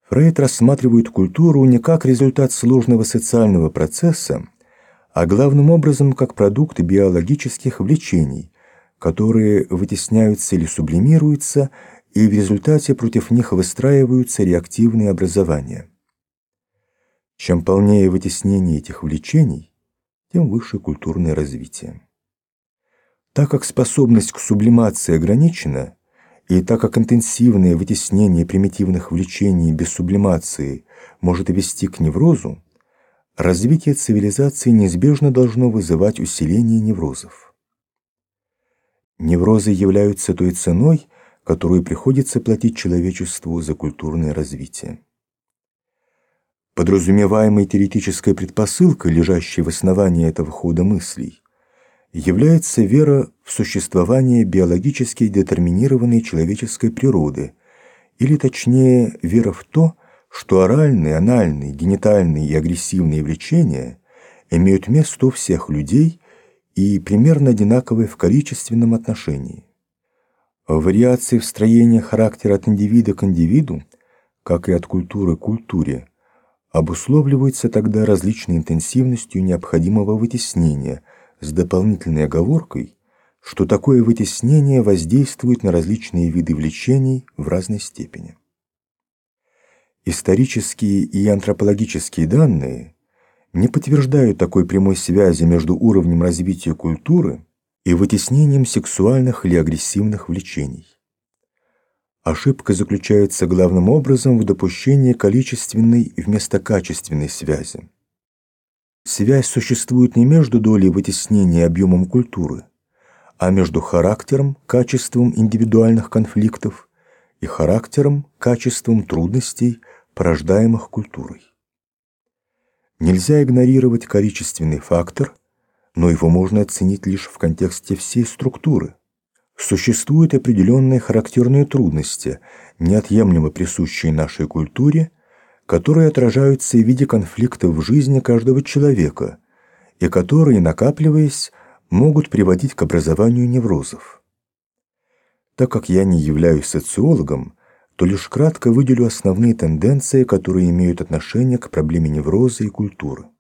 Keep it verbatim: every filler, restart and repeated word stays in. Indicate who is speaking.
Speaker 1: Фрейд рассматривает культуру не как результат сложного социального процесса, а главным образом как продукт биологических влечений, которые вытесняются или сублимируются, и в результате против них выстраиваются реактивные образования. Чем полнее вытеснение этих влечений, тем выше культурное развитие. Так как способность к сублимации ограничена, и так как интенсивное вытеснение примитивных влечений без сублимации может вести к неврозу, развитие цивилизации неизбежно должно вызывать усиление неврозов. Неврозы являются той ценой, которую приходится платить человечеству за культурное развитие. Подразумеваемой теоретической предпосылкой, лежащей в основании этого хода мыслей, является вера в существование биологически детерминированной человеческой природы, или точнее вера в то, что оральные, анальные, генитальные и агрессивные влечения имеют место у всех людей и примерно одинаковые в количественном отношении. Вариации в строении характера от индивида к индивиду, как и от культуры к культуре, обусловливаются тогда различной интенсивностью необходимого вытеснения, с дополнительной оговоркой, что такое вытеснение воздействует на различные виды влечений в разной степени. Исторические и антропологические данные не подтверждают такой прямой связи между уровнем развития культуры и вытеснением сексуальных или агрессивных влечений. Ошибка заключается главным образом в допущении количественной вместо качественной связи. Связь существует не между долей вытеснения и объемом культуры, а между характером, качеством индивидуальных конфликтов и характером, качеством трудностей, порождаемых культурой. Нельзя игнорировать количественный фактор, но его можно оценить лишь в контексте всей структуры. Существуют определенные характерные трудности, неотъемлемо присущие нашей культуре, которые отражаются в виде конфликтов в жизни каждого человека и которые, накапливаясь, могут приводить к образованию неврозов. Так как я не являюсь социологом, то лишь кратко выделю основные тенденции, которые имеют отношение к проблеме невроза и культуры.